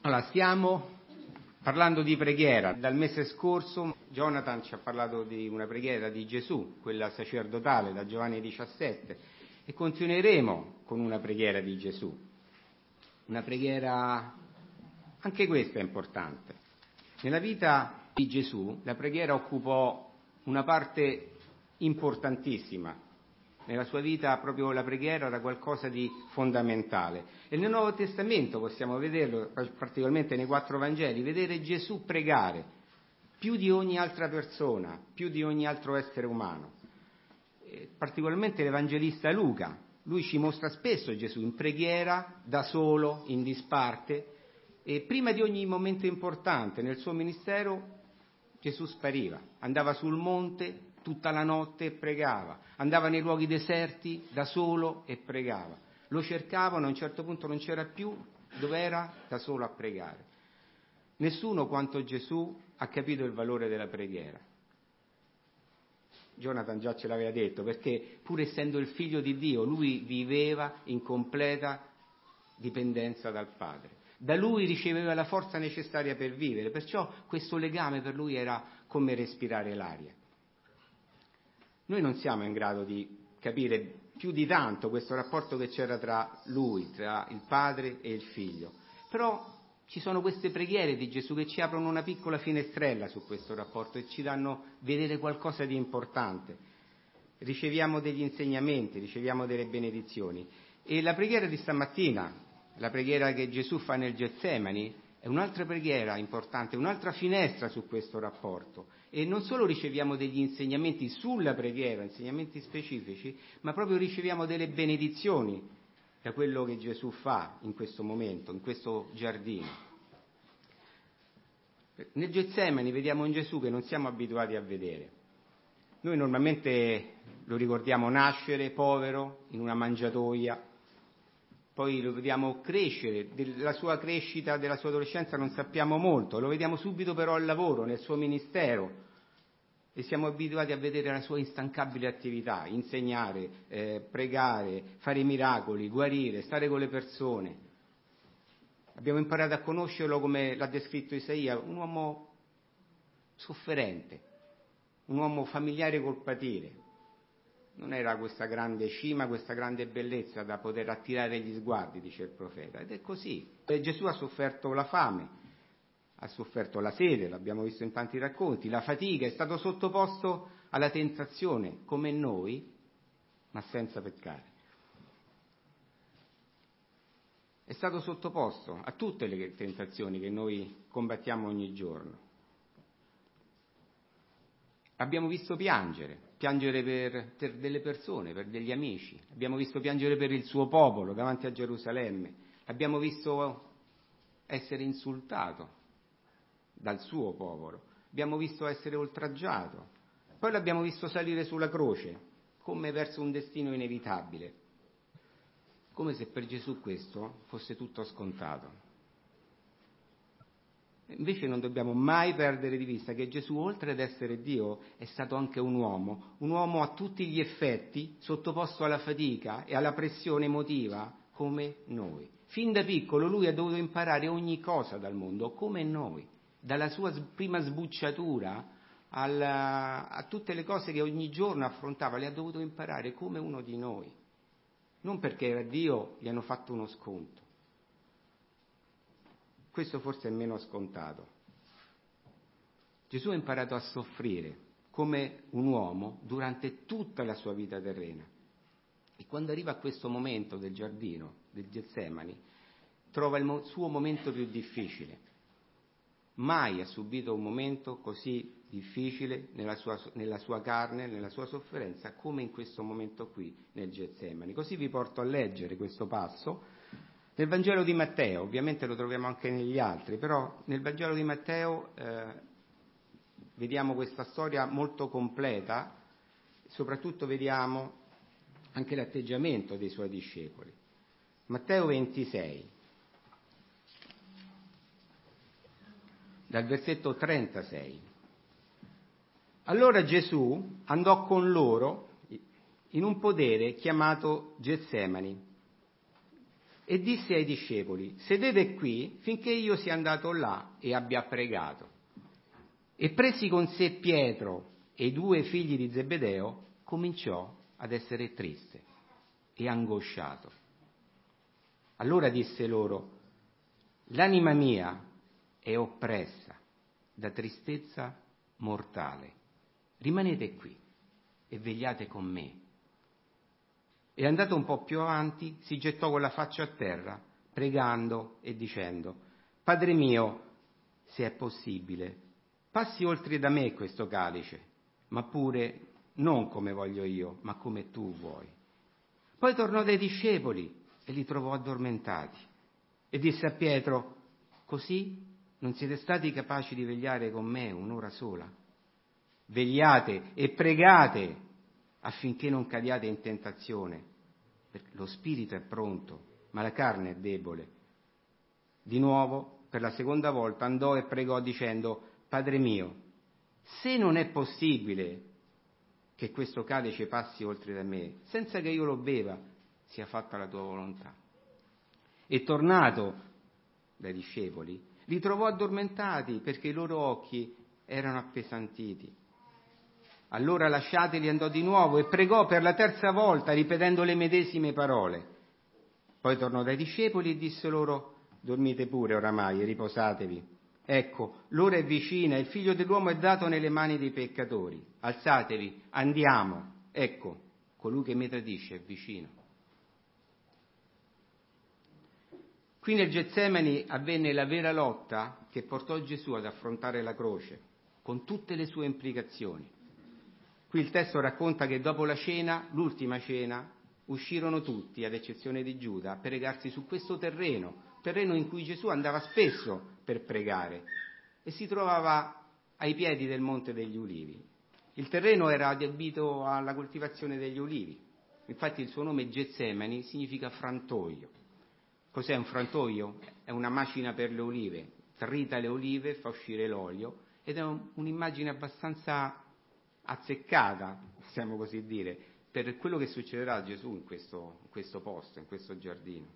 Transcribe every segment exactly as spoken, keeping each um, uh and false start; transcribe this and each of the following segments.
Allora, stiamo parlando di preghiera. Dal mese scorso Jonathan ci ha parlato di una preghiera di Gesù, quella sacerdotale da Giovanni diciassette, e continueremo con una preghiera di Gesù. Una preghiera, anche questa è importante. Nella vita di Gesù la preghiera occupò una parte importantissima. Nella sua vita proprio la preghiera era qualcosa di fondamentale. E nel Nuovo Testamento possiamo vederlo, particolarmente nei quattro Vangeli, vedere Gesù pregare più di ogni altra persona, più di ogni altro essere umano. E particolarmente l'Evangelista Luca, lui ci mostra spesso Gesù in preghiera, da solo, in disparte, e prima di ogni momento importante nel suo ministero Gesù spariva, andava sul monte tutta la notte e pregava, andava nei luoghi deserti da solo e pregava, lo cercavano, a un certo punto non c'era più, dov'era? Da solo a pregare. Nessuno quanto Gesù ha capito il valore della preghiera. Jonathan già ce l'aveva detto, perché pur essendo il figlio di Dio, lui viveva in completa dipendenza dal Padre. Da lui riceveva la forza necessaria per vivere, perciò questo legame per lui era come respirare l'aria. Noi non siamo in grado di capire più di tanto questo rapporto che c'era tra lui, tra il padre e il figlio, però ci sono queste preghiere di Gesù che ci aprono una piccola finestrella su questo rapporto e ci danno vedere qualcosa di importante. Riceviamo degli insegnamenti, riceviamo delle benedizioni. E la preghiera di stamattina, la preghiera che Gesù fa nel Getsemani, è un'altra preghiera importante, un'altra finestra su questo rapporto. E non solo riceviamo degli insegnamenti sulla preghiera, insegnamenti specifici, ma proprio riceviamo delle benedizioni da quello che Gesù fa in questo momento, in questo giardino. Nel Getsemani vediamo un Gesù che non siamo abituati a vedere. Noi normalmente lo ricordiamo nascere povero, in una mangiatoia, poi lo vediamo crescere, della sua crescita, della sua adolescenza non sappiamo molto, lo vediamo subito però al lavoro, nel suo ministero, e siamo abituati a vedere la sua instancabile attività, insegnare, eh, pregare, fare miracoli, guarire, stare con le persone. Abbiamo imparato a conoscerlo come l'ha descritto Isaia, un uomo sofferente, un uomo familiare col patire. Non era questa grande cima, questa grande bellezza da poter attirare gli sguardi, dice il profeta. Ed è così. E Gesù ha sofferto la fame, ha sofferto la sete, l'abbiamo visto in tanti racconti, la fatica, è stato sottoposto alla tentazione, come noi, ma senza peccare. È stato sottoposto a tutte le tentazioni che noi combattiamo ogni giorno. Abbiamo visto piangere, piangere per, per delle persone, per degli amici, abbiamo visto piangere per il suo popolo davanti a Gerusalemme, abbiamo visto essere insultato dal suo popolo, abbiamo visto essere oltraggiato, poi l'abbiamo visto salire sulla croce, come verso un destino inevitabile, come se per Gesù questo fosse tutto scontato. Invece non dobbiamo mai perdere di vista che Gesù, oltre ad essere Dio, è stato anche un uomo, un uomo a tutti gli effetti, sottoposto alla fatica e alla pressione emotiva come noi. Fin da piccolo lui ha dovuto imparare ogni cosa dal mondo, come noi, dalla sua prima sbucciatura alla, a tutte le cose che ogni giorno affrontava, le ha dovuto imparare come uno di noi. Non perché era Dio, gli hanno fatto uno sconto. Questo forse è meno scontato. Gesù ha imparato a soffrire come un uomo durante tutta la sua vita terrena. E quando arriva a questo momento del giardino, del Getsemani, trova il suo momento più difficile. Mai ha subito un momento così difficile nella sua, nella sua carne, nella sua sofferenza, come in questo momento qui, nel Getsemani. Così vi porto a leggere questo passo. Nel Vangelo di Matteo, ovviamente lo troviamo anche negli altri, però nel Vangelo di Matteo eh, vediamo questa storia molto completa, soprattutto vediamo anche l'atteggiamento dei suoi discepoli. Matteo ventisei, dal versetto trentasei. Allora Gesù andò con loro in un podere chiamato Getsemani e disse ai discepoli: sedete qui finché io sia andato là e abbia pregato. E presi con sé Pietro e i due figli di Zebedeo, cominciò ad essere triste e angosciato. Allora disse loro: l'anima mia è oppressa da tristezza mortale, rimanete qui e vegliate con me. E andato un po' più avanti si gettò con la faccia a terra, pregando e dicendo: Padre mio, se è possibile, passi oltre da me questo calice, ma pure non come voglio io, ma come tu vuoi. Poi tornò dai discepoli e li trovò addormentati e disse a Pietro: così non siete stati capaci di vegliare con me un'ora sola? Vegliate e pregate affinché non cadiate in tentazione, perché lo spirito è pronto, ma la carne è debole. Di nuovo, per la seconda volta, andò e pregò dicendo: Padre mio, se non è possibile che questo calice passi oltre da me, senza che io lo beva, sia fatta la tua volontà. E tornato dai discepoli, li trovò addormentati perché i loro occhi erano appesantiti. Allora lasciateli andò di nuovo e pregò per la terza volta, ripetendo le medesime parole. Poi tornò dai discepoli e disse loro: dormite pure oramai e riposatevi. Ecco, l'ora è vicina, il figlio dell'uomo è dato nelle mani dei peccatori. Alzatevi, andiamo. Ecco, colui che mi tradisce è vicino. Qui nel Getsemani avvenne la vera lotta che portò Gesù ad affrontare la croce, con tutte le sue implicazioni. Qui il testo racconta che dopo la cena, l'ultima cena, uscirono tutti, ad eccezione di Giuda, a pregarsi su questo terreno, terreno in cui Gesù andava spesso per pregare, e si trovava ai piedi del Monte degli Ulivi. Il terreno era adibito alla coltivazione degli ulivi, infatti il suo nome Getsemani significa frantoio. Cos'è un frantoio? È una macina per le olive, trita le olive, fa uscire l'olio, ed è un, un'immagine abbastanza azzeccata, possiamo così dire, per quello che succederà a Gesù in questo, in questo posto, in questo giardino.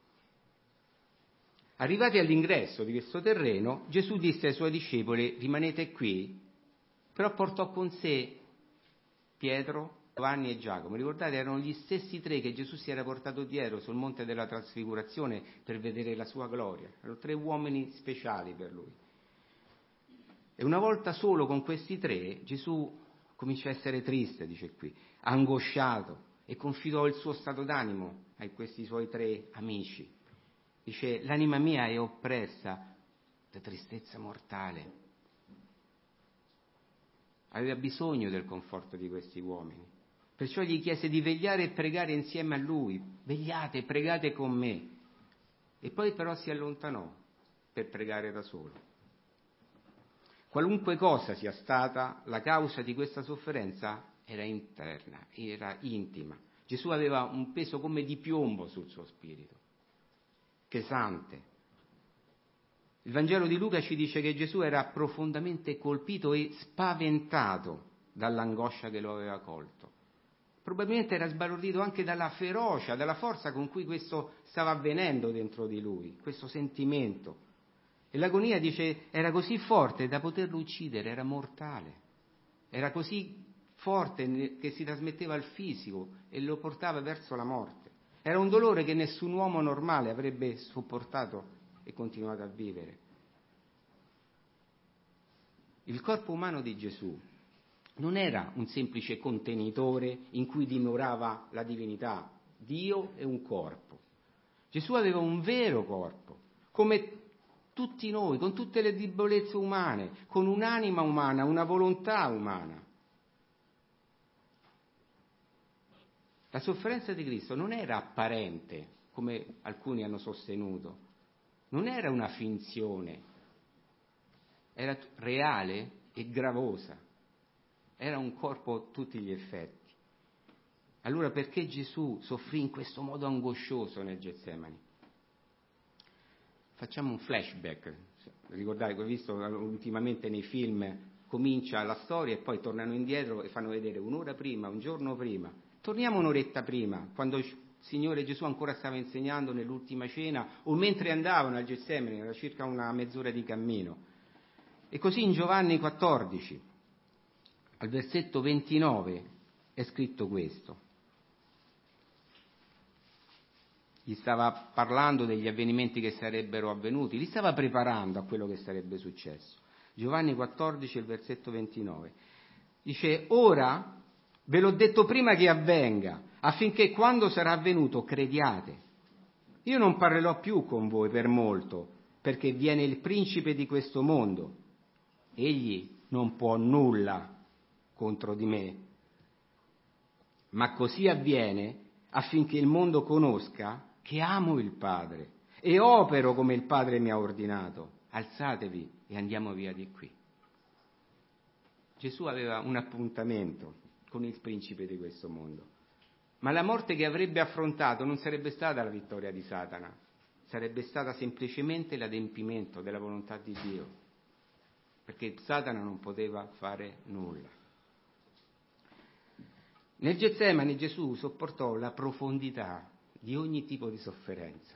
Arrivati all'ingresso di questo terreno, Gesù disse ai suoi discepoli: rimanete qui, però portò con sé Pietro, Giovanni e Giacomo. Ricordate, erano gli stessi tre che Gesù si era portato dietro sul monte della trasfigurazione per vedere la sua gloria. Erano tre uomini speciali per lui. E una volta solo con questi tre, Gesù comincia a essere triste, dice qui, angosciato, e confidò il suo stato d'animo a questi suoi tre amici. Dice: l'anima mia è oppressa da tristezza mortale. Aveva bisogno del conforto di questi uomini, perciò gli chiese di vegliare e pregare insieme a lui. Vegliate, pregate con me. E poi però si allontanò per pregare da solo. Qualunque cosa sia stata, la causa di questa sofferenza era interna, era intima. Gesù aveva un peso come di piombo sul suo spirito, pesante. Il Vangelo di Luca ci dice che Gesù era profondamente colpito e spaventato dall'angoscia che lo aveva colto. Probabilmente era sbalordito anche dalla ferocia, dalla forza con cui questo stava avvenendo dentro di lui, questo sentimento. E l'agonia, dice, era così forte da poterlo uccidere, era mortale. Era così forte che si trasmetteva al fisico e lo portava verso la morte. Era un dolore che nessun uomo normale avrebbe sopportato e continuato a vivere. Il corpo umano di Gesù non era un semplice contenitore in cui dimorava la divinità. Dio è un corpo. Gesù aveva un vero corpo, come tutti noi, con tutte le debolezze umane, con un'anima umana, una volontà umana. La sofferenza di Cristo non era apparente, come alcuni hanno sostenuto, non era una finzione, era reale e gravosa, era un corpo a tutti gli effetti. Allora perché Gesù soffrì in questo modo angoscioso nel Getsemani? Facciamo un flashback, ricordate, come visto ultimamente nei film, comincia la storia e poi tornano indietro e fanno vedere un'ora prima, un giorno prima. Torniamo un'oretta prima, quando Signore Gesù ancora stava insegnando nell'ultima cena o mentre andavano al Getsemani, era circa una mezz'ora di cammino. E così in Giovanni quattordici, al versetto ventinove, è scritto questo. Gli stava parlando degli avvenimenti che sarebbero avvenuti, li stava preparando a quello che sarebbe successo. Giovanni quattordici, il versetto ventinove. Dice: ora ve l'ho detto prima che avvenga, affinché quando sarà avvenuto crediate. Io non parlerò più con voi per molto, perché viene il principe di questo mondo. Egli non può nulla contro di me, ma così avviene affinché il mondo conosca che amo il Padre e opero come il Padre mi ha ordinato. Alzatevi e andiamo via di qui. Gesù aveva un appuntamento con il principe di questo mondo, ma la morte che avrebbe affrontato non sarebbe stata la vittoria di Satana, sarebbe stata semplicemente l'adempimento della volontà di Dio, perché Satana non poteva fare nulla. Nel Getsemani Gesù sopportò la profondità di ogni tipo di sofferenza,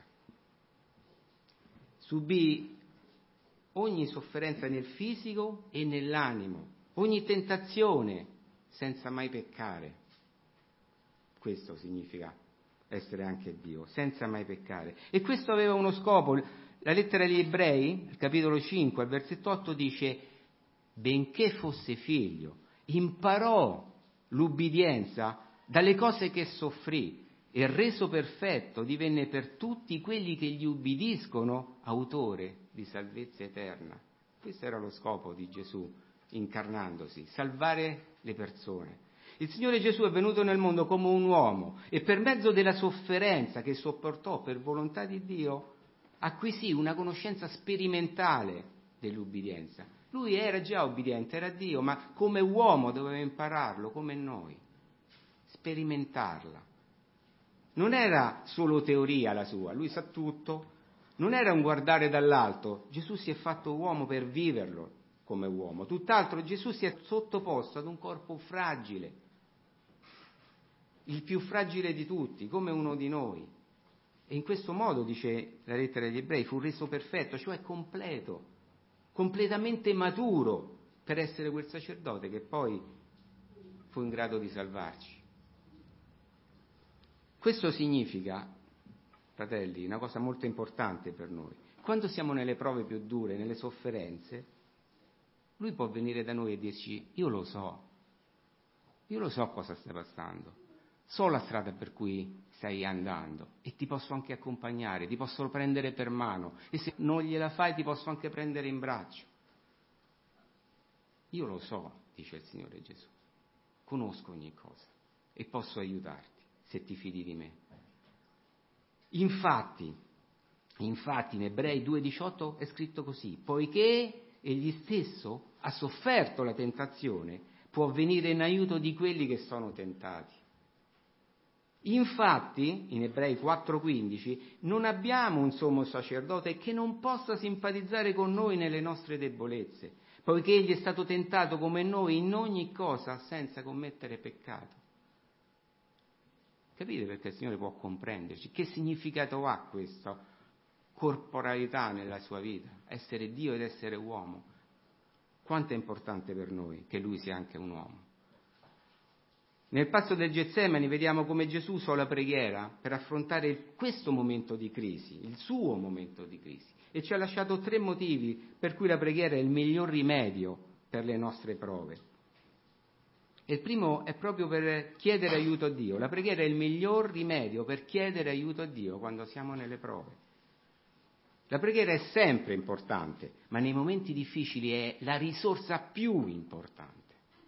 subì ogni sofferenza nel fisico e nell'animo, ogni tentazione senza mai peccare. Questo significa essere anche Dio, senza mai peccare. E questo aveva uno scopo. La lettera agli Ebrei, al capitolo cinque, al versetto otto dice: benché fosse figlio, imparò l'ubbidienza dalle cose che soffrì e reso perfetto divenne per tutti quelli che gli ubbidiscono autore di salvezza eterna. Questo era lo scopo di Gesù incarnandosi, salvare le persone. Il Signore Gesù è venuto nel mondo come un uomo e per mezzo della sofferenza che sopportò per volontà di Dio acquisì una conoscenza sperimentale dell'ubbidienza. Lui era già ubbidiente, era Dio, ma come uomo doveva impararlo, come noi, sperimentarla. Non era solo teoria la sua, lui sa tutto, non era un guardare dall'alto, Gesù si è fatto uomo per viverlo come uomo, tutt'altro Gesù si è sottoposto ad un corpo fragile, il più fragile di tutti, come uno di noi. E in questo modo, dice la lettera agli Ebrei, fu reso perfetto, cioè completo, completamente maturo per essere quel sacerdote che poi fu in grado di salvarci. Questo significa, fratelli, una cosa molto importante per noi. Quando siamo nelle prove più dure, nelle sofferenze, Lui può venire da noi e dirci: io lo so, io lo so cosa stai passando, so la strada per cui stai andando e ti posso anche accompagnare, ti posso prendere per mano e se non gliela fai ti posso anche prendere in braccio. Io lo so, dice il Signore Gesù, conosco ogni cosa e posso aiutarti se ti fidi di me. Infatti, infatti in Ebrei due diciotto è scritto così: poiché egli stesso ha sofferto la tentazione, può venire in aiuto di quelli che sono tentati. Infatti, in Ebrei quattro quindici, non abbiamo un sommo sacerdote che non possa simpatizzare con noi nelle nostre debolezze, poiché egli è stato tentato come noi in ogni cosa senza commettere peccato. Capite perché il Signore può comprenderci? Che significato ha questa corporalità nella sua vita? Essere Dio ed essere uomo. Quanto è importante per noi che Lui sia anche un uomo. Nel passo del Getsemani vediamo come Gesù usò la preghiera per affrontare questo momento di crisi, il suo momento di crisi. E ci ha lasciato tre motivi per cui la preghiera è il miglior rimedio per le nostre prove. Il primo è proprio per chiedere aiuto a Dio. La preghiera è il miglior rimedio per chiedere aiuto a Dio quando siamo nelle prove. La preghiera è sempre importante, ma nei momenti difficili è la risorsa più importante.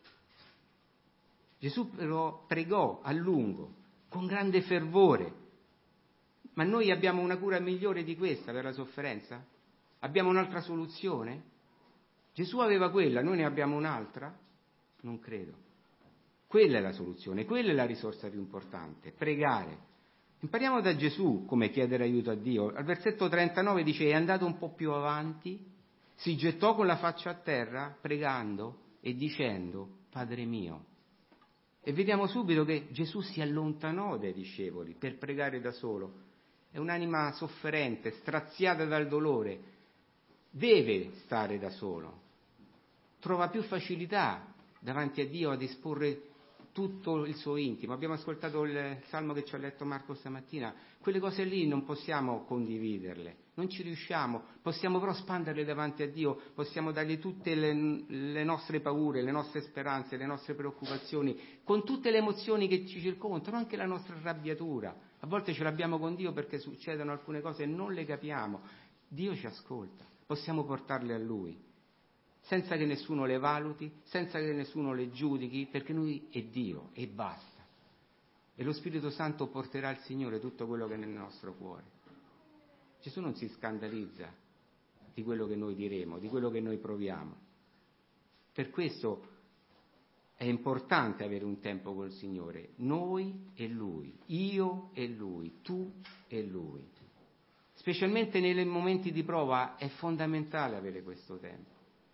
Gesù però pregò a lungo, con grande fervore, ma noi abbiamo una cura migliore di questa per la sofferenza? Abbiamo un'altra soluzione? Gesù aveva quella, noi ne abbiamo un'altra? Non credo. Quella è la soluzione, quella è la risorsa più importante, pregare. Impariamo da Gesù come chiedere aiuto a Dio. Al versetto trentanove dice: è andato un po' più avanti, si gettò con la faccia a terra pregando e dicendo: Padre mio. E vediamo subito che Gesù si allontanò dai discepoli per pregare da solo. È un'anima sofferente, straziata dal dolore, deve stare da solo. Trova più facilità davanti a Dio ad esporre tutto il suo intimo. Abbiamo ascoltato il salmo che ci ha letto Marco stamattina. Quelle cose lì non possiamo condividerle, non ci riusciamo, possiamo però spanderle davanti a Dio, possiamo dargli tutte le, le nostre paure, le nostre speranze, le nostre preoccupazioni, con tutte le emozioni che ci circondano, anche la nostra arrabbiatura. A volte ce l'abbiamo con Dio perché succedono alcune cose e non le capiamo. Dio ci ascolta, possiamo portarle a Lui, senza che nessuno le valuti, senza che nessuno le giudichi, perché Lui è Dio e basta. E lo Spirito Santo porterà al Signore tutto quello che è nel nostro cuore. Gesù non si scandalizza di quello che noi diremo, di quello che noi proviamo. Per questo è importante avere un tempo col Signore, noi e Lui, io e Lui, tu e Lui. Specialmente nei momenti di prova è fondamentale avere questo tempo.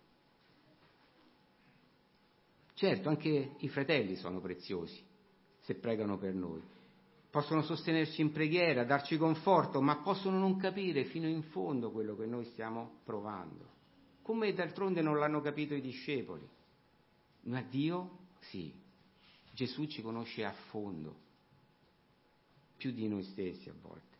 Certo, anche i fratelli sono preziosi se pregano per noi. Possono sostenerci in preghiera, darci conforto, ma possono non capire fino in fondo quello che noi stiamo provando. Come d'altronde non l'hanno capito i discepoli. Ma Dio, sì, Gesù ci conosce a fondo, più di noi stessi a volte.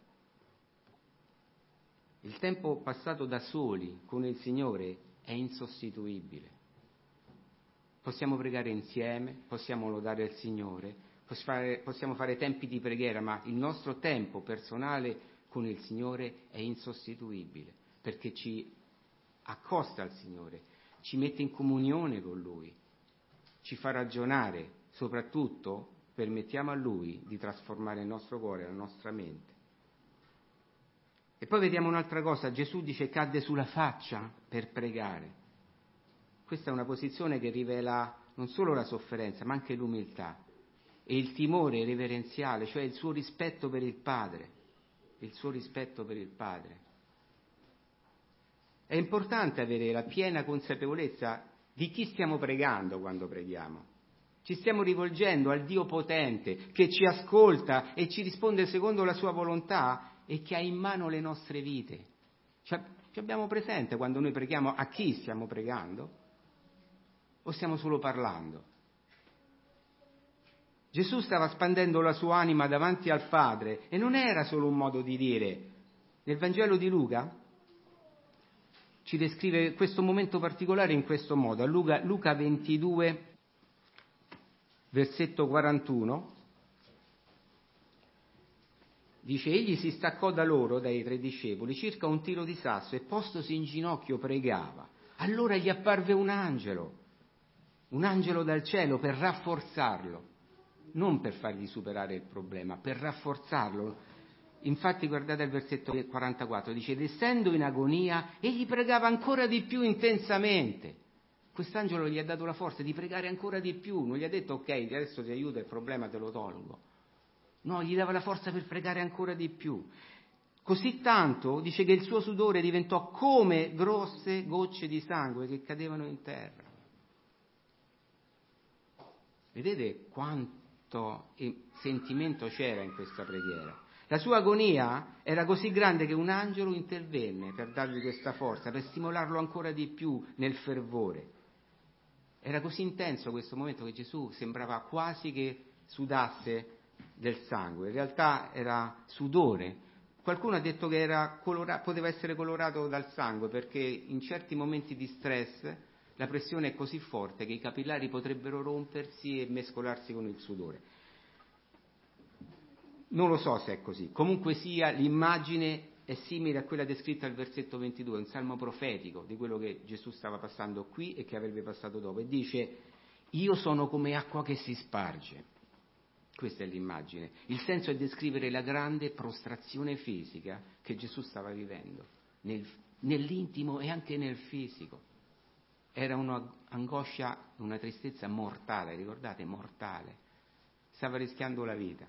Il tempo passato da soli con il Signore è insostituibile. Possiamo pregare insieme, possiamo lodare il Signore, possiamo fare tempi di preghiera, ma il nostro tempo personale con il Signore è insostituibile, perché ci accosta al Signore, ci mette in comunione con Lui, ci fa ragionare, soprattutto permettiamo a Lui di trasformare il nostro cuore, la nostra mente. E poi vediamo un'altra cosa, Gesù dice cadde sulla faccia per pregare. Questa è una posizione che rivela non solo la sofferenza, ma anche l'umiltà e il timore reverenziale, cioè il suo rispetto per il Padre, il suo rispetto per il Padre. È importante avere la piena consapevolezza di chi stiamo pregando quando preghiamo. Ci stiamo rivolgendo al Dio potente che ci ascolta e ci risponde secondo la sua volontà e che ha in mano le nostre vite. Ci abbiamo presente quando noi preghiamo a chi stiamo pregando? O stiamo solo parlando? Gesù stava spandendo la sua anima davanti al Padre e non era solo un modo di dire. Nel Vangelo di Luca ci descrive questo momento particolare in questo modo. A Luca, Luca ventidue, versetto quarantuno, dice: egli si staccò da loro, dai tre discepoli, circa un tiro di sasso e postosi in ginocchio pregava. Allora gli apparve un angelo, un angelo dal cielo per rafforzarlo, non per fargli superare il problema, per rafforzarlo. Infatti guardate il versetto quarantaquattro, dice: ed essendo in agonia egli pregava ancora di più intensamente. Quest'angelo gli ha dato la forza di pregare ancora di più, non gli ha detto ok adesso ti aiuto, il problema te lo tolgo, no, gli dava la forza per pregare ancora di più, così tanto, dice, che il suo sudore diventò come grosse gocce di sangue che cadevano in terra. Vedete quanto sentimento c'era in questa preghiera? La sua agonia era così grande che un angelo intervenne per dargli questa forza, per stimolarlo ancora di più nel fervore. Era così intenso questo momento che Gesù sembrava quasi che sudasse del sangue. In realtà era sudore. Qualcuno ha detto che era colora- poteva essere colorato dal sangue perché in certi momenti di stress la pressione è così forte che i capillari potrebbero rompersi e mescolarsi con il sudore. Non lo so se è così. Comunque sia, l'immagine è simile a quella descritta al versetto ventidue, un salmo profetico di quello che Gesù stava passando qui e che avrebbe passato dopo. E dice: io sono come acqua che si sparge. Questa è l'immagine. Il senso è descrivere la grande prostrazione fisica che Gesù stava vivendo, nel, nell'intimo e anche nel fisico. Era un'angoscia, una tristezza mortale, ricordate? Mortale. Stava rischiando la vita.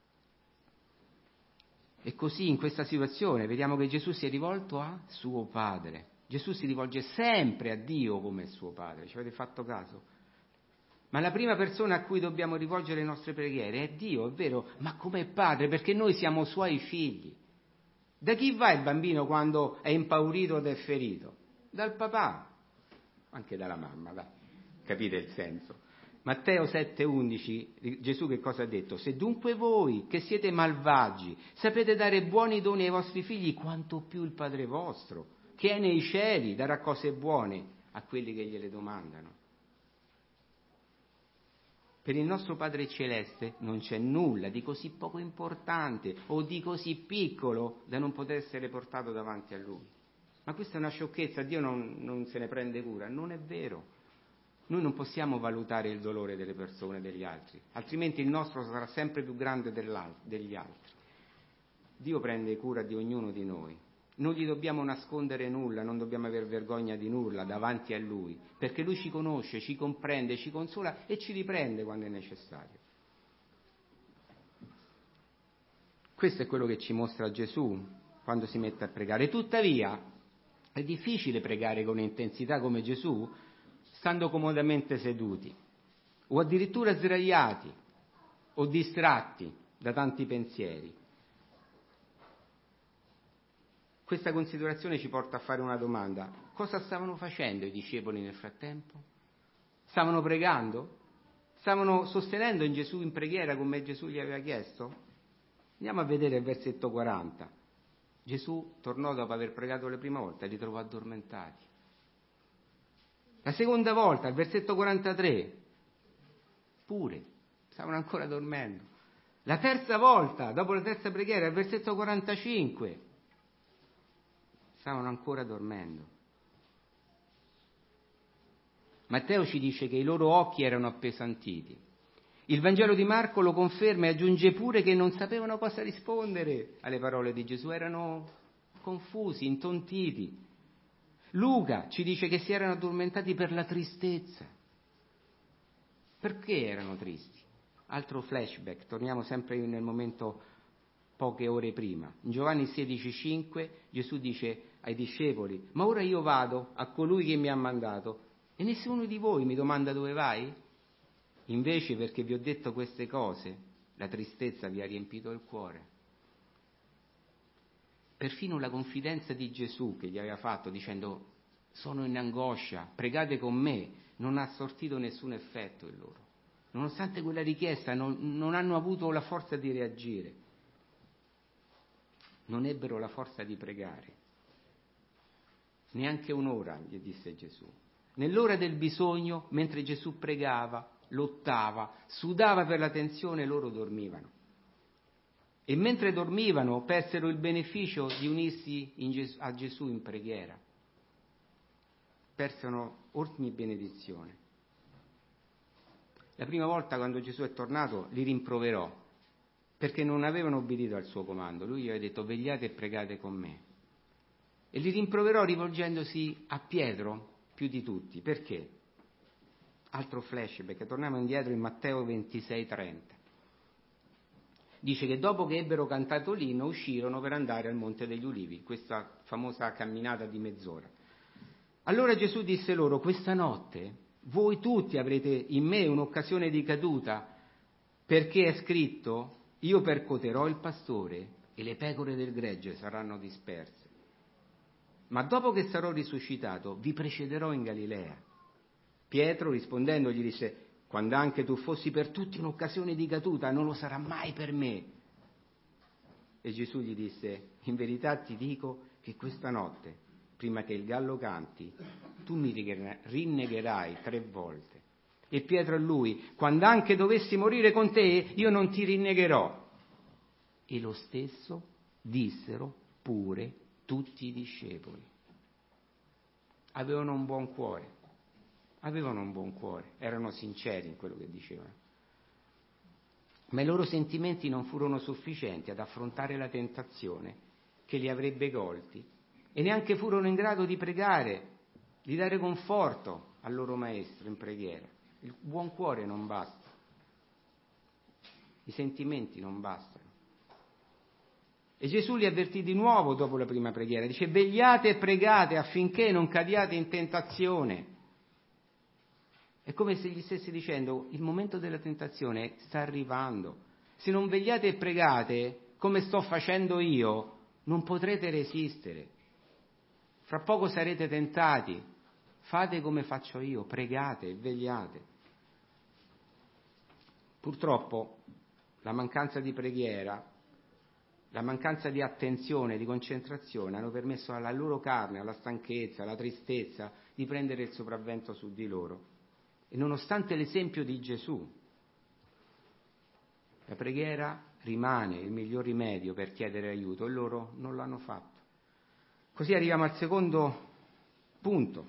E così in questa situazione vediamo che Gesù si è rivolto a suo Padre. Gesù si rivolge sempre a Dio come suo Padre. Ci avete fatto caso? Ma la prima persona a cui dobbiamo rivolgere le nostre preghiere è Dio, è vero, ma come Padre, perché noi siamo Suoi figli. Da chi va il bambino quando è impaurito ed è ferito? Dal papà, anche dalla mamma, dai. Capite il senso? Matteo sette undici, Gesù che cosa ha detto? Se dunque voi, che siete malvagi, sapete dare buoni doni ai vostri figli, quanto più il Padre vostro, che è nei cieli, darà cose buone a quelli che gliele domandano. Per il nostro Padre Celeste non c'è nulla di così poco importante o di così piccolo da non poter essere portato davanti a Lui. Ma questa è una sciocchezza, Dio non, non se ne prende cura, non è vero. Noi non possiamo valutare il dolore delle persone, degli altri, altrimenti il nostro sarà sempre più grande degli altri. Dio prende cura di ognuno di noi. Non gli dobbiamo nascondere nulla, non dobbiamo aver vergogna di nulla davanti a Lui, perché Lui ci conosce, ci comprende, ci consola e ci riprende quando è necessario. Questo è quello che ci mostra Gesù quando si mette a pregare. Tuttavia, è difficile pregare con intensità come Gesù, stando comodamente seduti, o addirittura sdraiati, o distratti da tanti pensieri. Questa considerazione ci porta a fare una domanda. Cosa stavano facendo i discepoli nel frattempo? Stavano pregando? Stavano sostenendo in Gesù in preghiera come Gesù gli aveva chiesto? Andiamo a vedere il versetto quaranta. Gesù tornò dopo aver pregato la prima volta e li trovò addormentati. La seconda volta, il versetto quarantatré, pure, stavano ancora dormendo. La terza volta, dopo la terza preghiera, il versetto quarantacinque, stavano ancora dormendo. Matteo ci dice che i loro occhi erano appesantiti. Il Vangelo di Marco lo conferma e aggiunge pure che non sapevano cosa rispondere alle parole di Gesù, erano confusi, intontiti. Luca ci dice che si erano addormentati per la tristezza. Perché erano tristi? Altro flashback, torniamo sempre nel momento poche ore prima. In Giovanni sedici cinque Gesù dice ai discepoli: ma ora io vado a colui che mi ha mandato e nessuno di voi mi domanda dove vai? Invece, perché vi ho detto queste cose, la tristezza vi ha riempito il cuore. Perfino la confidenza di Gesù che gli aveva fatto dicendo sono in angoscia, pregate con me, non ha sortito nessun effetto in loro. Nonostante quella richiesta non, non hanno avuto la forza di reagire, non ebbero la forza di pregare. Neanche un'ora, gli disse Gesù. Nell'ora del bisogno, mentre Gesù pregava, lottava, sudava per la tensione, loro dormivano. E mentre dormivano persero il beneficio di unirsi in Ges- a Gesù in preghiera. Persero ogni benedizione. La prima volta quando Gesù è tornato li rimproverò perché non avevano obbedito al suo comando. Lui gli aveva detto vegliate e pregate con me. E li rimproverò rivolgendosi a Pietro più di tutti. Perché? Altro flashback, torniamo indietro in Matteo ventisei trenta. Dice che dopo che ebbero cantato l'inno uscirono per andare al Monte degli Ulivi, questa famosa camminata di mezz'ora. Allora Gesù disse loro: questa notte voi tutti avrete in me un'occasione di caduta, perché è scritto: io percoterò il pastore e le pecore del gregge saranno disperse. Ma dopo che sarò risuscitato vi precederò in Galilea. Pietro rispondendo gli disse: quando anche tu fossi per tutti un'occasione di caduta, non lo sarà mai per me. E Gesù gli disse: in verità ti dico che questa notte, prima che il gallo canti, tu mi rinnegherai tre volte. E Pietro a lui: quando anche dovessi morire con te, io non ti rinnegherò. E lo stesso dissero pure tutti i discepoli. Avevano un buon cuore, avevano un buon cuore, erano sinceri in quello che dicevano. Ma i loro sentimenti non furono sufficienti ad affrontare la tentazione che li avrebbe colti e neanche furono in grado di pregare, di dare conforto al loro maestro in preghiera. Il buon cuore non basta, i sentimenti non bastano. E Gesù li avvertì di nuovo dopo la prima preghiera, dice: vegliate e pregate affinché non cadiate in tentazione. È come se gli stessi dicendo: il momento della tentazione sta arrivando. Se non vegliate e pregate, come sto facendo io, non potrete resistere. Fra poco sarete tentati. Fate come faccio io, pregate e vegliate. Purtroppo la mancanza di preghiera, la mancanza di attenzione, di concentrazione hanno permesso alla loro carne, alla stanchezza, alla tristezza di prendere il sopravvento su di loro. E nonostante l'esempio di Gesù, la preghiera rimane il miglior rimedio per chiedere aiuto e loro non l'hanno fatto. Così arriviamo al secondo punto.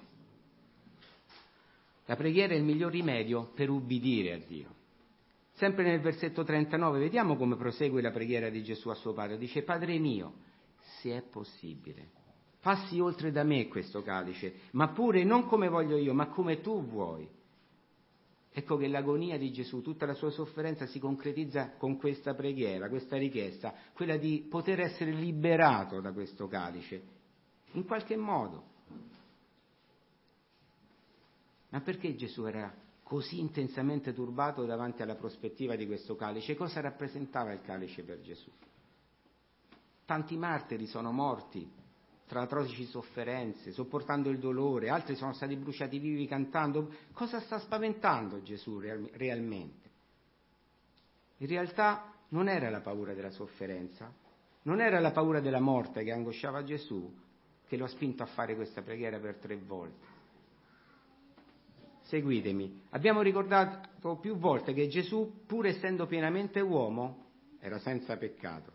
La preghiera è il miglior rimedio per ubbidire a Dio. Sempre nel versetto trentanove vediamo come prosegue la preghiera di Gesù a suo Padre. Dice: Padre mio, se è possibile, passi oltre da me questo calice, ma pure non come voglio io, ma come tu vuoi. Ecco che l'agonia di Gesù, tutta la sua sofferenza si concretizza con questa preghiera, questa richiesta, quella di poter essere liberato da questo calice, in qualche modo. Ma perché Gesù era così intensamente turbato davanti alla prospettiva di questo calice? Cosa rappresentava il calice per Gesù? Tanti martiri sono morti tra atroci sofferenze, sopportando il dolore, altri sono stati bruciati vivi cantando. Cosa sta spaventando Gesù real- realmente? In realtà non era la paura della sofferenza, non era la paura della morte che angosciava Gesù che lo ha spinto a fare questa preghiera per tre volte. Seguitemi. Abbiamo ricordato più volte che Gesù, pur essendo pienamente uomo, era senza peccato.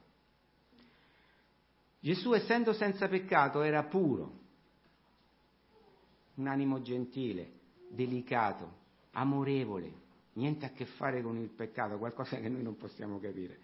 Gesù, essendo senza peccato, era puro, un animo gentile, delicato, amorevole, niente a che fare con il peccato, qualcosa che noi non possiamo capire.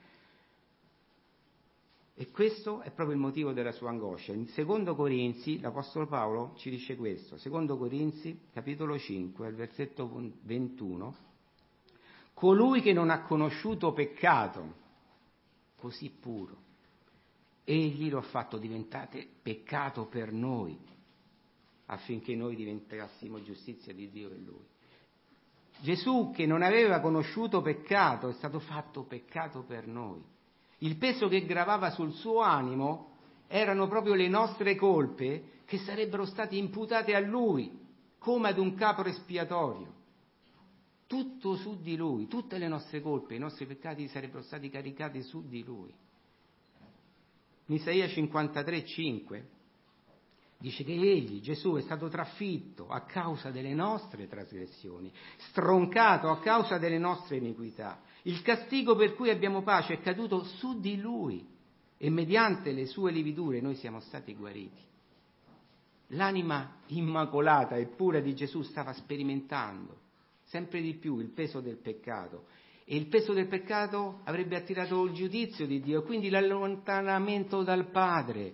E questo è proprio il motivo della sua angoscia. In secondo Corinzi, l'Apostolo Paolo ci dice questo, secondo Corinzi, capitolo cinque, al versetto ventuno, colui che non ha conosciuto peccato, così puro, egli lo ha fatto diventare peccato per noi, affinché noi diventassimo giustizia di Dio in lui. Gesù, che non aveva conosciuto peccato, è stato fatto peccato per noi. Il peso che gravava sul suo animo erano proprio le nostre colpe che sarebbero state imputate a lui, come ad un capro espiatorio. Tutto su di lui, tutte le nostre colpe, i nostri peccati sarebbero stati caricati su di lui. In Isaia cinquantatré cinque dice che egli, Gesù, è stato trafitto a causa delle nostre trasgressioni, stroncato a causa delle nostre iniquità. Il castigo per cui abbiamo pace è caduto su di lui e mediante le sue lividure noi siamo stati guariti. L'anima immacolata e pura di Gesù stava sperimentando sempre di più il peso del peccato, e il peso del peccato avrebbe attirato il giudizio di Dio, quindi l'allontanamento dal Padre,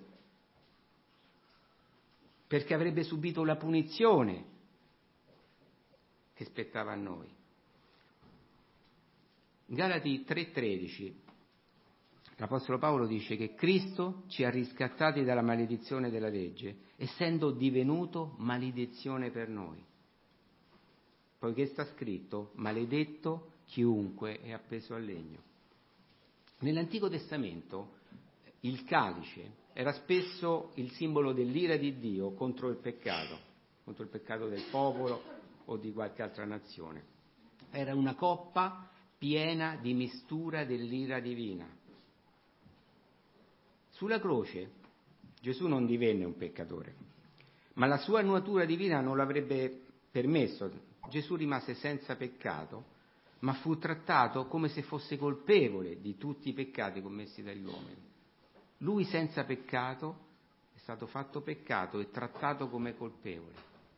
perché avrebbe subito la punizione che spettava a noi. In Galati tre tredici l'Apostolo Paolo dice che Cristo ci ha riscattati dalla maledizione della legge, essendo divenuto maledizione per noi, poiché sta scritto: maledetto chiunque è appeso al legno. Nell'Antico Testamento il calice era spesso il simbolo dell'ira di Dio contro il peccato, contro il peccato del popolo o di qualche altra nazione. Era una coppa piena di mistura dell'ira divina. Sulla croce Gesù non divenne un peccatore, ma la sua natura divina non l'avrebbe permesso. Gesù rimase senza peccato, ma fu trattato come se fosse colpevole di tutti i peccati commessi dagli uomini. Lui senza peccato è stato fatto peccato e trattato come colpevole.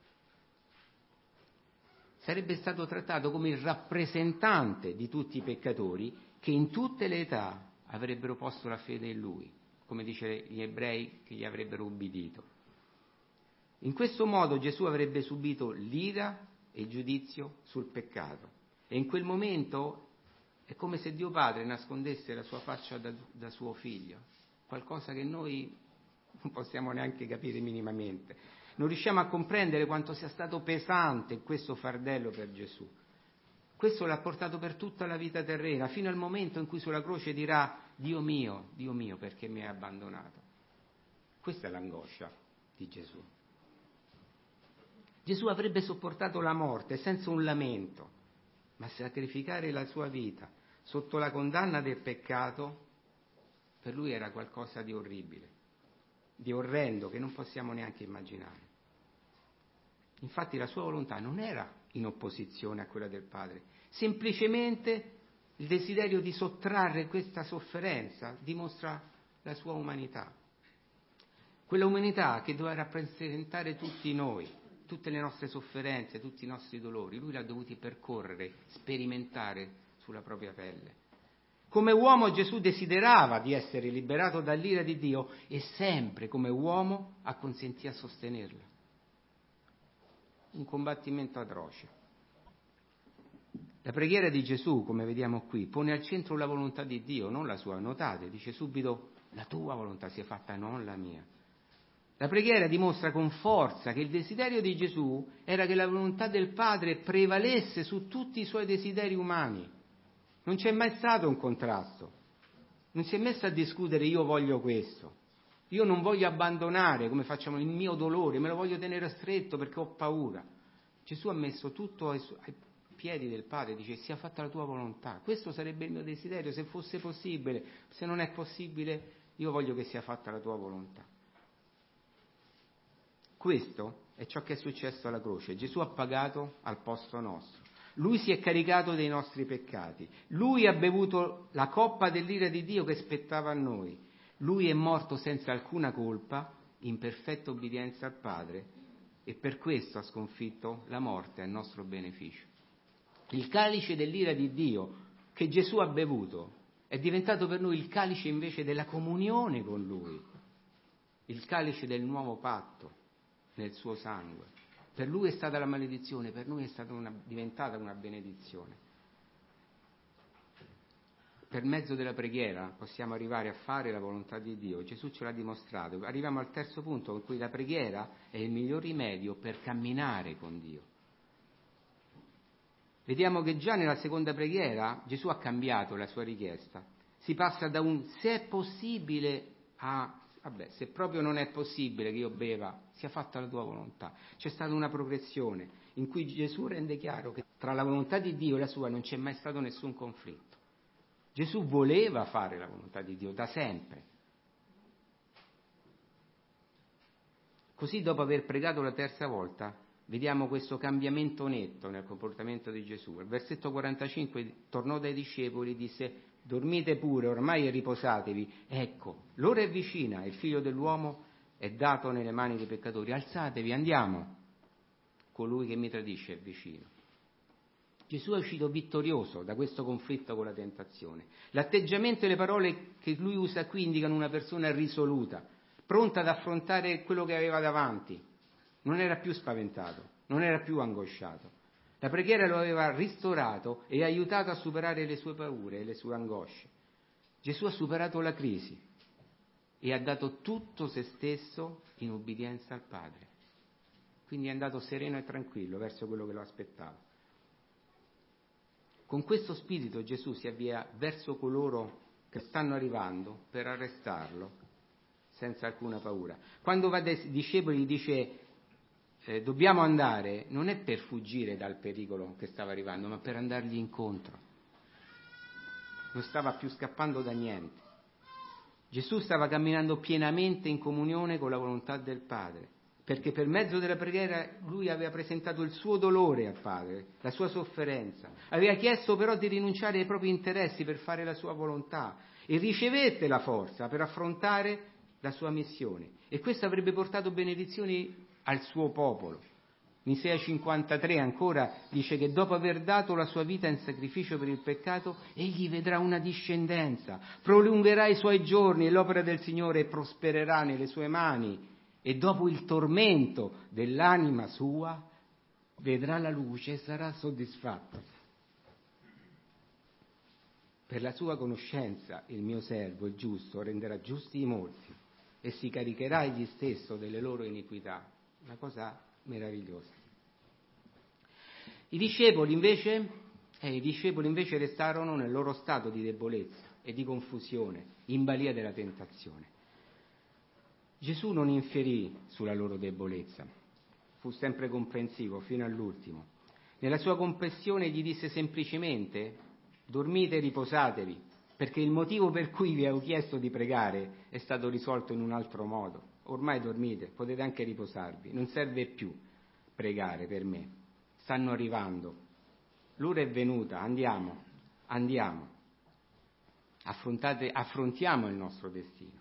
Sarebbe stato trattato come il rappresentante di tutti i peccatori che in tutte le età avrebbero posto la fede in lui, come dice gli ebrei che gli avrebbero ubbidito. In questo modo Gesù avrebbe subito l'ira e il giudizio sul peccato, e in quel momento è come se Dio Padre nascondesse la sua faccia da, da suo figlio, qualcosa che noi non possiamo neanche capire minimamente. Non riusciamo a comprendere quanto sia stato pesante questo fardello per Gesù. Questo l'ha portato per tutta la vita terrena, fino al momento in cui sulla croce dirà: Dio mio, Dio mio, perché mi hai abbandonato? Questa è l'angoscia di Gesù. Gesù avrebbe sopportato la morte senza un lamento, ma sacrificare la sua vita sotto la condanna del peccato per lui era qualcosa di orribile, di orrendo, che non possiamo neanche immaginare. Infatti la sua volontà non era in opposizione a quella del Padre, semplicemente il desiderio di sottrarre questa sofferenza dimostra la sua umanità. Quella umanità che doveva rappresentare tutti noi, tutte le nostre sofferenze, tutti i nostri dolori, lui l'ha dovuti percorrere, sperimentare sulla propria pelle. Come uomo Gesù desiderava di essere liberato dall'ira di Dio e sempre come uomo acconsentì a sostenerla. Un combattimento atroce. La preghiera di Gesù, come vediamo qui, pone al centro la volontà di Dio, non la sua. Notate, dice subito: la tua volontà sia fatta, non la mia. La preghiera dimostra con forza che il desiderio di Gesù era che la volontà del Padre prevalesse su tutti i suoi desideri umani. Non c'è mai stato un contrasto. Non si è messo a discutere: io voglio questo, io non voglio abbandonare, come facciamo, il mio dolore, me lo voglio tenere stretto perché ho paura. Gesù ha messo tutto ai, su- ai piedi del Padre, dice: sia fatta la tua volontà. Questo sarebbe il mio desiderio, se fosse possibile. Se non è possibile, io voglio che sia fatta la tua volontà. Questo è ciò che è successo alla croce. Gesù ha pagato al posto nostro. Lui si è caricato dei nostri peccati. Lui ha bevuto la coppa dell'ira di Dio che spettava a noi. Lui è morto senza alcuna colpa, in perfetta obbedienza al Padre, e per questo ha sconfitto la morte a nostro beneficio. Il calice dell'ira di Dio che Gesù ha bevuto è diventato per noi il calice invece della comunione con Lui, il calice del nuovo patto nel suo sangue. Per lui è stata la maledizione, per noi è stata una, diventata una benedizione. Per mezzo della preghiera possiamo arrivare a fare la volontà di Dio. Gesù ce l'ha dimostrato. Arriviamo al terzo punto, in cui la preghiera è il miglior rimedio per camminare con Dio. Vediamo che già nella seconda preghiera Gesù ha cambiato la sua richiesta. Si passa da un se è possibile a vabbè, se proprio non è possibile che io beva, sia fatta la tua volontà. C'è stata una progressione in cui Gesù rende chiaro che tra la volontà di Dio e la sua non c'è mai stato nessun conflitto. Gesù voleva fare la volontà di Dio da sempre. Così, dopo aver pregato la terza volta, vediamo questo cambiamento netto nel comportamento di Gesù. Al versetto quarantacinque tornò dai discepoli e disse: dormite pure, ormai e riposatevi. Ecco, l'ora è vicina, il figlio dell'uomo è dato nelle mani dei peccatori. Alzatevi, andiamo. Colui che mi tradisce è vicino. Gesù è uscito vittorioso da questo conflitto con la tentazione. L'atteggiamento e le parole che lui usa qui indicano una persona risoluta, pronta ad affrontare quello che aveva davanti. Non era più spaventato, non era più angosciato. La preghiera lo aveva ristorato e aiutato a superare le sue paure e le sue angosce. Gesù ha superato la crisi e ha dato tutto se stesso in obbedienza al Padre. Quindi è andato sereno e tranquillo verso quello che lo aspettava. Con questo spirito Gesù si avvia verso coloro che stanno arrivando per arrestarlo senza alcuna paura. Quando va dai discepoli gli dice eh, dobbiamo andare, non è per fuggire dal pericolo che stava arrivando, ma per andargli incontro. Non stava più scappando da niente. Gesù stava camminando pienamente in comunione con la volontà del Padre, perché per mezzo della preghiera lui aveva presentato il suo dolore al Padre, la sua sofferenza. Aveva chiesto però di rinunciare ai propri interessi per fare la sua volontà e ricevette la forza per affrontare la sua missione. E questo avrebbe portato benedizioni al suo popolo. In Isaia cinquantatré ancora dice che dopo aver dato la sua vita in sacrificio per il peccato, egli vedrà una discendenza, prolungherà i suoi giorni e l'opera del Signore prospererà nelle sue mani. E dopo il tormento dell'anima sua vedrà la luce e sarà soddisfatto. Per la sua conoscenza il mio servo, il giusto, renderà giusti i molti e si caricherà egli stesso delle loro iniquità. una cosa meravigliosa. I discepoli invece, eh, i discepoli invece restarono nel loro stato di debolezza e di confusione, in balia della tentazione. Gesù non infierì sulla loro debolezza, fu sempre comprensivo fino all'ultimo. Nella sua compassione gli disse semplicemente: dormite e riposatevi, perché il motivo per cui vi avevo chiesto di pregare è stato risolto in un altro modo. Ormai dormite, potete anche riposarvi, non serve più pregare per me. Stanno arrivando, l'ora è venuta, andiamo, andiamo, affrontate, affrontiamo il nostro destino.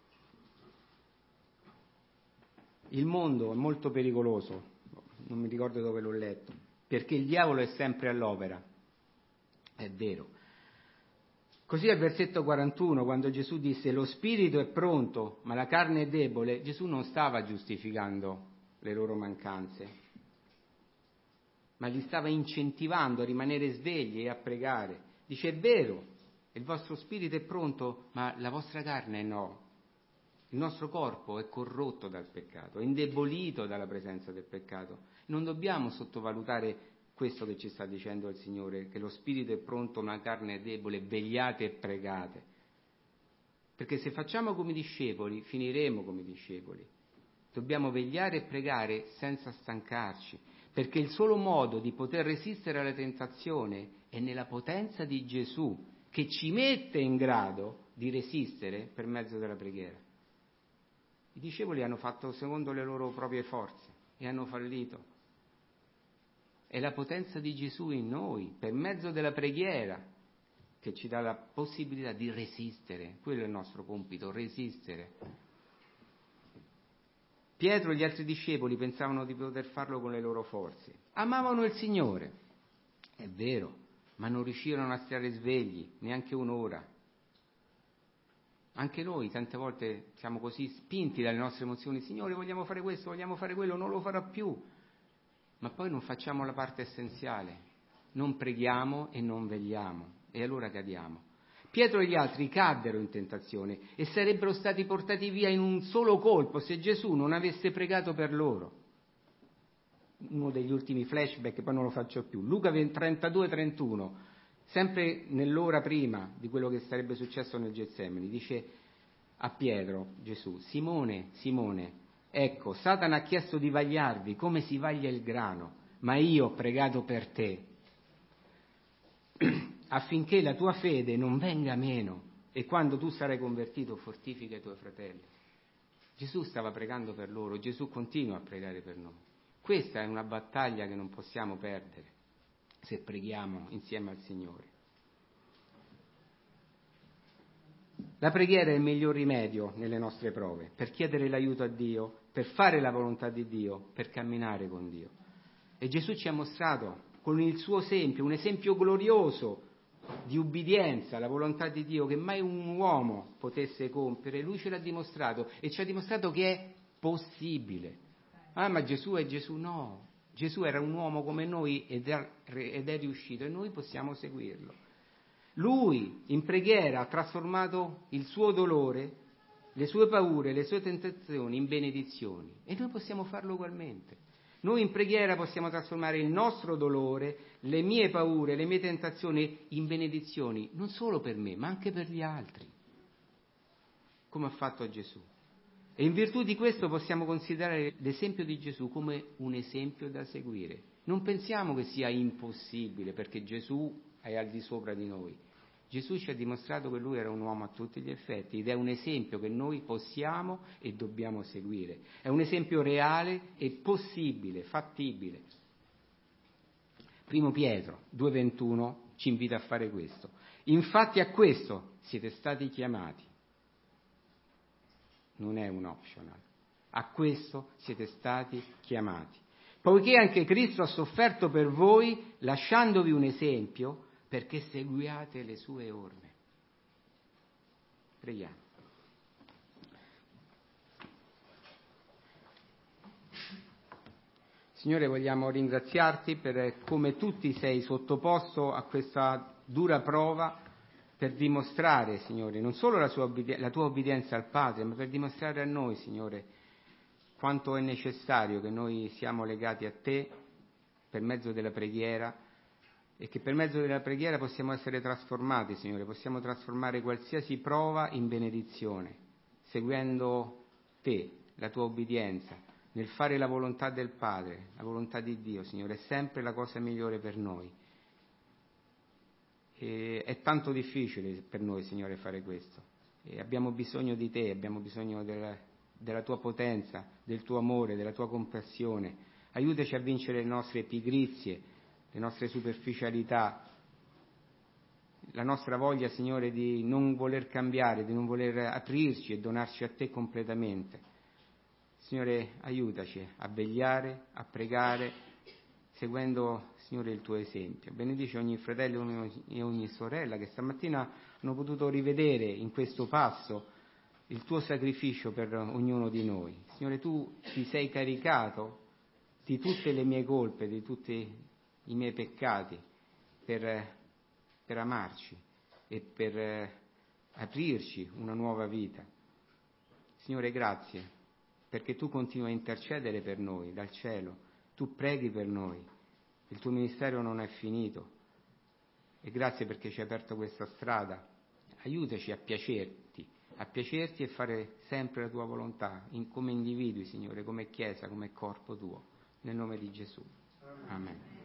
Il mondo è molto pericoloso, non mi ricordo dove l'ho letto, perché il diavolo è sempre all'opera, è vero. Così al versetto quarantuno, quando Gesù disse lo spirito è pronto, ma la carne è debole, Gesù non stava giustificando le loro mancanze, ma li stava incentivando a rimanere svegli e a pregare. Dice: è vero, il vostro spirito è pronto, ma la vostra carne no. Il nostro corpo è corrotto dal peccato, è indebolito dalla presenza del peccato. Non dobbiamo sottovalutare questo che ci sta dicendo il Signore, che lo spirito è pronto ma la carne è debole, vegliate e pregate. Perché se facciamo come discepoli, finiremo come discepoli. Dobbiamo vegliare e pregare senza stancarci, perché il solo modo di poter resistere alla tentazione è nella potenza di Gesù, che ci mette in grado di resistere per mezzo della preghiera. I discepoli hanno fatto secondo le loro proprie forze e hanno fallito. È la potenza di Gesù in noi, per mezzo della preghiera, che ci dà la possibilità di resistere. Quello è il nostro compito, resistere. Pietro e gli altri discepoli pensavano di poter farlo con le loro forze. Amavano il Signore, è vero, ma non riuscirono a stare svegli neanche un'ora. Anche noi tante volte siamo così spinti dalle nostre emozioni: Signore, vogliamo fare questo, vogliamo fare quello, non lo farò più. Ma poi non facciamo la parte essenziale, non preghiamo e non vegliamo, e allora cadiamo. Pietro e gli altri caddero in tentazione e sarebbero stati portati via in un solo colpo se Gesù non avesse pregato per loro. Uno degli ultimi flashback, poi non lo faccio più. Luca trentadue trentuno, sempre nell'ora prima di quello che sarebbe successo nel Getsemani, dice a Pietro Gesù: Simone, Simone, ecco, Satana ha chiesto di vagliarvi come si vaglia il grano, ma io ho pregato per te affinché la tua fede non venga meno, e quando tu sarai convertito fortifica i tuoi fratelli. Gesù stava pregando per loro, Gesù continua a pregare per noi. Questa è una battaglia che non possiamo perdere se preghiamo insieme al Signore. La preghiera è il miglior rimedio nelle nostre prove, per chiedere l'aiuto a Dio, per fare la volontà di Dio, per camminare con Dio. E Gesù ci ha mostrato con il suo esempio, un esempio glorioso di ubbidienza alla volontà di Dio che mai un uomo potesse compiere. Lui ce l'ha dimostrato e ci ha dimostrato che è possibile. Ah, ma Gesù è Gesù? No, Gesù era un uomo come noi ed è, ed è riuscito, e noi possiamo seguirlo. Lui in preghiera ha trasformato il suo dolore, le sue paure, le sue tentazioni in benedizioni, e noi possiamo farlo ugualmente. Noi in preghiera possiamo trasformare il nostro dolore, le mie paure, le mie tentazioni in benedizioni, non solo per me, ma anche per gli altri, come ha fatto Gesù. E in virtù di questo possiamo considerare l'esempio di Gesù come un esempio da seguire. Non pensiamo che sia impossibile, perché Gesù è al di sopra di noi. Gesù ci ha dimostrato che lui era un uomo a tutti gli effetti ed è un esempio che noi possiamo e dobbiamo seguire. È un esempio reale e possibile, fattibile. Primo Pietro due ventuno ci invita a fare questo. Infatti a questo siete stati chiamati. Non è un optional. A questo siete stati chiamati. Poiché anche Cristo ha sofferto per voi, lasciandovi un esempio, perché seguiate le sue orme. Preghiamo. Signore, vogliamo ringraziarti per come tu ti sei sottoposto a questa dura prova per dimostrare, Signore, non solo la, sua obbedien- la tua obbedienza al Padre, ma per dimostrare a noi, Signore, quanto è necessario che noi siamo legati a Te per mezzo della preghiera, e che per mezzo della preghiera possiamo essere trasformati, Signore, possiamo trasformare qualsiasi prova in benedizione, seguendo Te, la Tua obbedienza, nel fare la volontà del Padre, la volontà di Dio, Signore, è sempre la cosa migliore per noi. E è tanto difficile per noi, Signore, fare questo. E abbiamo bisogno di Te, abbiamo bisogno della, della Tua potenza, del Tuo amore, della Tua compassione. Aiutaci a vincere le nostre pigrizie, le nostre superficialità, la nostra voglia, Signore, di non voler cambiare, di non voler aprirci e donarci a Te completamente. Signore, aiutaci a vegliare, a pregare, seguendo, Signore, il Tuo esempio. Benedici ogni fratello e ogni sorella che stamattina hanno potuto rivedere in questo passo il Tuo sacrificio per ognuno di noi. Signore, Tu ti sei caricato di tutte le mie colpe, di tutti i miei peccati, per, per amarci e per eh, aprirci una nuova vita. Signore, grazie, perché Tu continui a intercedere per noi dal cielo, Tu preghi per noi, il Tuo ministero non è finito, e grazie perché ci hai aperto questa strada. Aiutaci a piacerti, a piacerti e fare sempre la Tua volontà, in, come individui, Signore, come Chiesa, come corpo Tuo, nel nome di Gesù. Amen.